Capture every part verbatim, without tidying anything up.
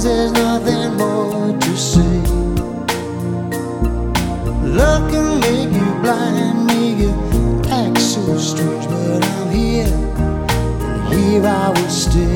guess there's nothing more to say. Love can make you blind, make you act so strange, but I'm here, and here I will stay.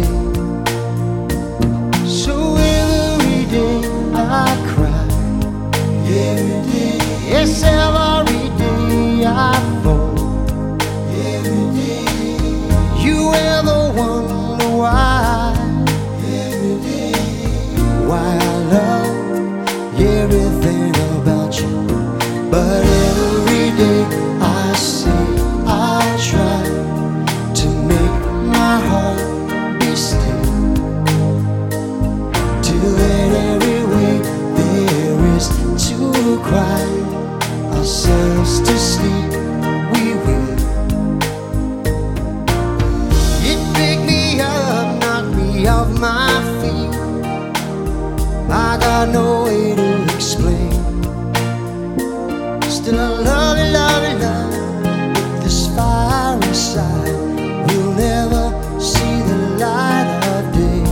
So every day I cry, every day, yes, every day I fall, every day. You ever wonder why, every day, why I love everything about you? But every day I say I'll try to make my heart be still, till in every way there is to cry ourselves to sleep. We will. It picked me up, knocked me off my feet. I got no way to explain. Still I love you, love you, love you. But this fire inside will never see the light of day.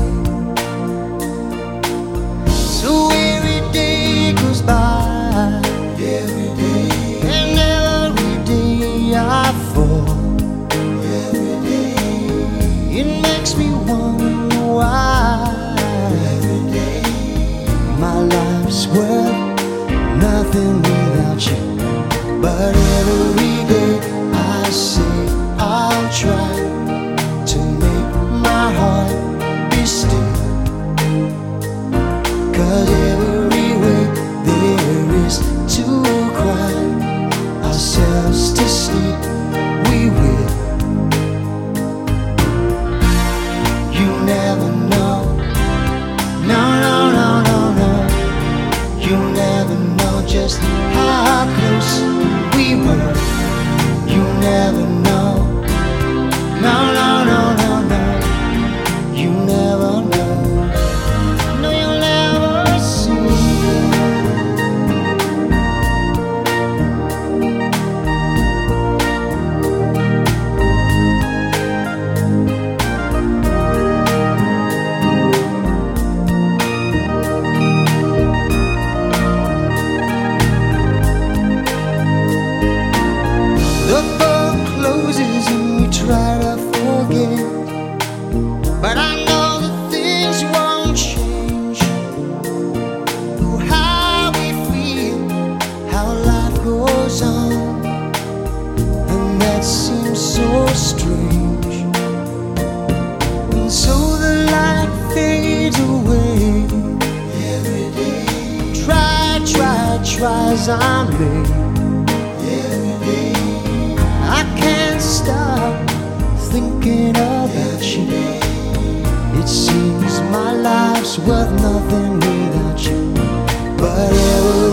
So every day goes by, every day, and every day I fall, every day. It makes me wonder why, every day, my life's worth nothing without you. But every day I say I'll try to make my heart be still, 'cause every way there is to cry ourselves to sleep. We will. You never know. No, no, no, no, no. You never know just how close we were. You never know. No, no, no, no, no. You never know. No, you'll never see. The book closes and we try to forget, but I know that things won't change. Oh, how we feel, how life goes on, and that seems so strange. And so the light fades away every day. Try, try, try as I may. I can't stop thinking about you. It seems my life's worth nothing without you. But every